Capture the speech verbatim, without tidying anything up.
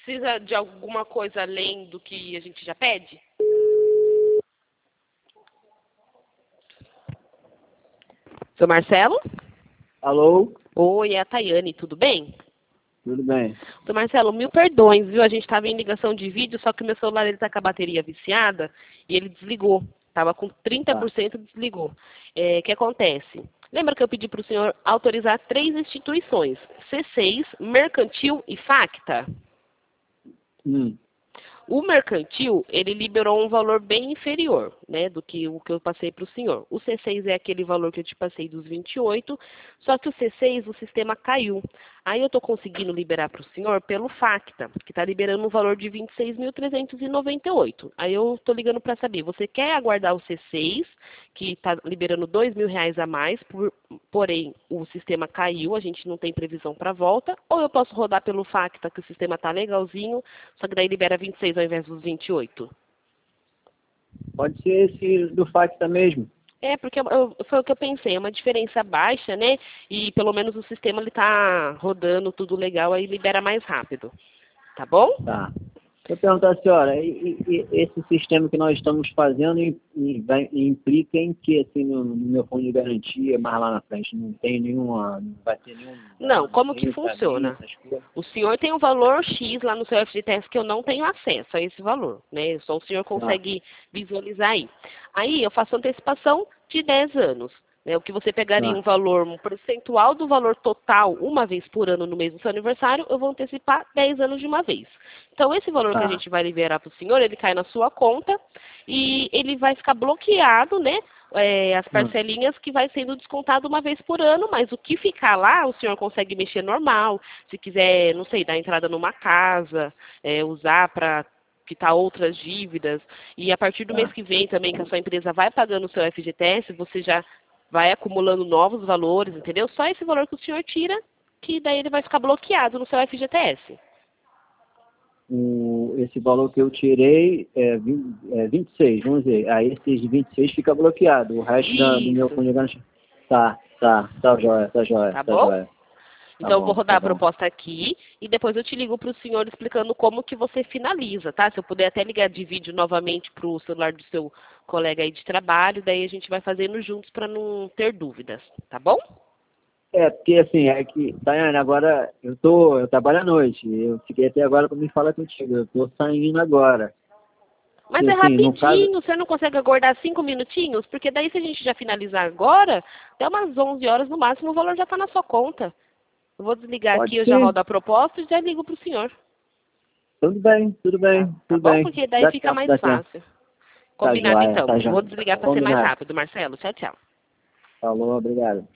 precisa de alguma coisa além do que a gente já pede? Seu Marcelo? Alô? Oi, é a Tayane, tudo bem? Tudo bem. Seu Marcelo, mil perdões, viu? A gente estava em ligação de vídeo, só que o meu celular está com a bateria viciada e ele desligou. Estava com trinta por cento, desligou. É, o que acontece? Lembra que eu pedi para o senhor autorizar três instituições, C seis, Mercantil e Facta? Hum. O mercantil, ele liberou um valor bem inferior, né, do que o que eu passei para o senhor. O C seis é aquele valor que eu te passei dos vinte e oito, só que o C seis, o sistema caiu. Aí eu estou conseguindo liberar para o senhor pelo Facta, que está liberando um valor de vinte e seis mil trezentos e noventa e oito. Aí eu estou ligando para saber, você quer aguardar o C seis, que está liberando dois mil reais a mais, por, porém o sistema caiu, a gente não tem previsão para volta, ou eu posso rodar pelo Facta, que o sistema está legalzinho, só que daí libera vinte e seis ao invés dos vinte e oito? Pode ser esse do Facta mesmo. É, porque eu, eu, foi o que eu pensei, é uma diferença baixa, né? E pelo menos o sistema está rodando tudo legal, aí libera mais rápido. Tá bom? Tá. Eu perguntar à senhora, e, e, esse sistema que nós estamos fazendo e, e vai, implica em que, assim, no, no meu fundo de garantia, mais lá na frente, não tem nenhuma, não vai ter nenhum... Não, como que nenhum funciona? caminho, O senhor tem um valor X lá no seu F G T S que eu não tenho acesso a esse valor, né? Só o senhor consegue visualizar aí. Aí eu faço antecipação de dez anos. Né? O que você pegaria tá. um valor, um percentual do valor total uma vez por ano no mês do seu aniversário, eu vou antecipar dez anos de uma vez. Então esse valor Tá. que a gente vai liberar para o senhor, ele cai na sua conta e ele vai ficar bloqueado, né? É, as parcelinhas que vai sendo descontado uma vez por ano, mas o que ficar lá, o senhor consegue mexer normal. Se quiser, não sei, dar entrada numa casa, é, usar para quitar outras dívidas. E a partir do Tá. mês que vem também, que a sua empresa vai pagando o seu F G T S, você já vai acumulando novos valores, entendeu? Só esse valor que o senhor tira, que daí ele vai ficar bloqueado no seu F G T S. O, esse valor que eu tirei é, vinte, é vinte e seis, vamos dizer. Aí esses vinte e seis fica bloqueado. O resto da, do meu Isso. fundo de garantia... Tá, tá, tá jóia, tá jóia, Tá tá bom? jóia. Tá Então eu bom, vou rodar tá a bom. proposta aqui e depois eu te ligo para o senhor explicando como que você finaliza, tá? Se eu puder até ligar de vídeo novamente para o celular do seu colega aí de trabalho, daí a gente vai fazendo juntos para não ter dúvidas, tá bom? É, porque assim, é que, Tayane, agora eu tô, eu trabalho à noite, eu fiquei até agora para me falar contigo, eu tô saindo agora. Mas E é assim, no caso, rapidinho, você não consegue aguardar cinco minutinhos? Porque daí se a gente já finalizar agora, até umas onze horas no máximo o valor já está na sua conta. Eu vou desligar pode aqui, eu já ser, rodo a proposta e já ligo para o senhor. tudo bem, tudo Tá, bem, tá tudo bom? bem, Porque daí dá fica tempo, mais dá tempo. fácil. Tá Combinado jóia, então. tá Vou jóia. desligar para ser mais Combinado. rápido, Marcelo. Tchau, tchau. Falou, obrigado.